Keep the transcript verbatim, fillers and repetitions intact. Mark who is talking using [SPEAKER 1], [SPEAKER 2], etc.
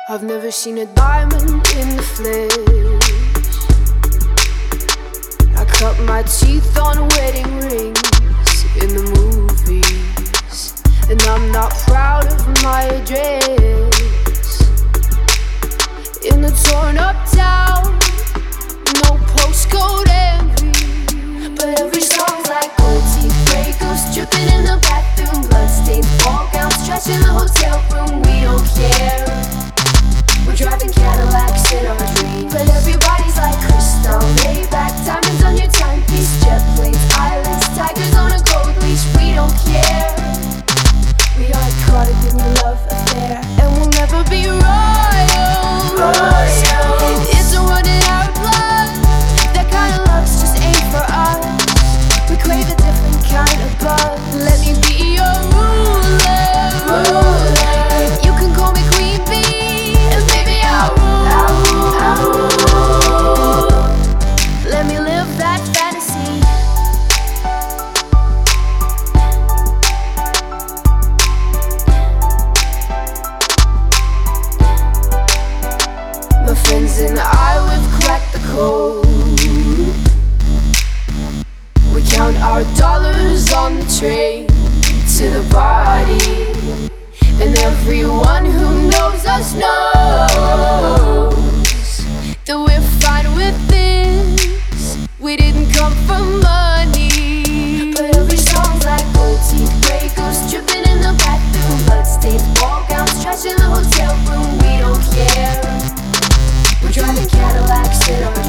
[SPEAKER 1] I've never seen a diamond in the flesh. I cut my teeth on wedding rings in the movies, and I'm not proud of my address. In the torn up town, no postcode envy, but every song's like gold teeth, grey goose dripping in the bathroom, bloodstained ball gowns, trash in the hotel room. We don't care. We're driving Cadillacs in our dreams, but everybody's like crystal, Maybach, diamonds on your timepiece, jet planes, islands, tigers on a gold leash. We don't care. We are caught up in your love affair, and we'll never be royal. royal. It's a running our blood. That kind of love's just ain't for us. We crave a different kind of buzz. Let me be your ruler. ruler. You can call me Queen Bee, and baby I'll rule. I'll rule. I'll rule. Let me live that fantasy. My friends and I, we've cracked the code. We count our dollars on the train to the party, and everyone who knows us knows that we're fine with this. We didn't come for money, but every song's like gold teeth, grey goose dripping in the bathroom, bloodstained ball gowns, trash in the hotel room. We don't care. We're driving Cadillacs in our